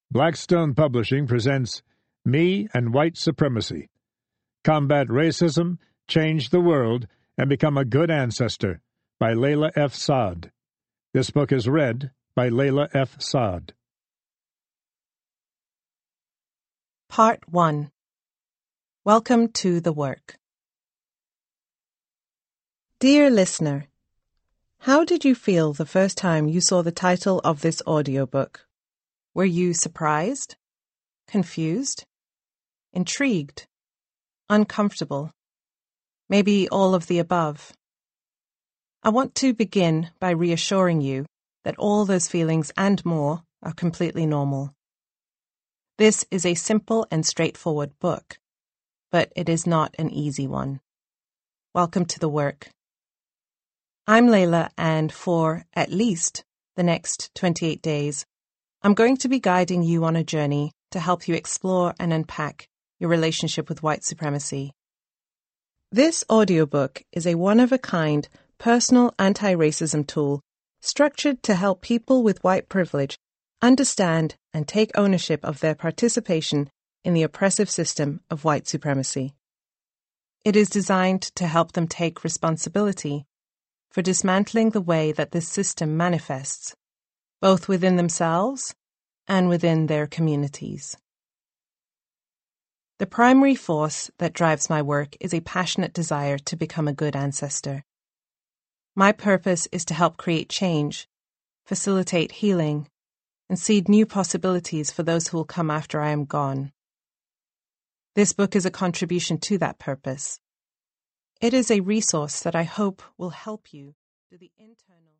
Blackstone Publishing presents Me and White Supremacy. Combat Racism, Change the World, and Become a Good Ancestor by Layla F. Saad. This book is read by Layla F. Saad. Part 1. Welcome to the work. Dear listener, how did you feel the first time you saw the title of this audiobook? Were you surprised, confused, intrigued, uncomfortable? Maybe all of the above. I want to begin by reassuring you that all those feelings and more are completely normal. This is a simple and straightforward book, but it is not an easy one. Welcome to the work. I'm Layla, and for, at least, the next 28 days, I'm going to be guiding you on a journey to help you explore and unpack your relationship with white supremacy. This audiobook is a one-of-a-kind personal anti-racism tool structured to help people with white privilege understand and take ownership of their participation in the oppressive system of white supremacy. It is designed to help them take responsibility for dismantling the way that this system manifests, both within themselves and within their communities. The primary force that drives my work is a passionate desire to become a good ancestor. My purpose is to help create change, facilitate healing, and seed new possibilities for those who will come after I am gone. This book is a contribution to that purpose. It is a resource that I hope will help you do the internal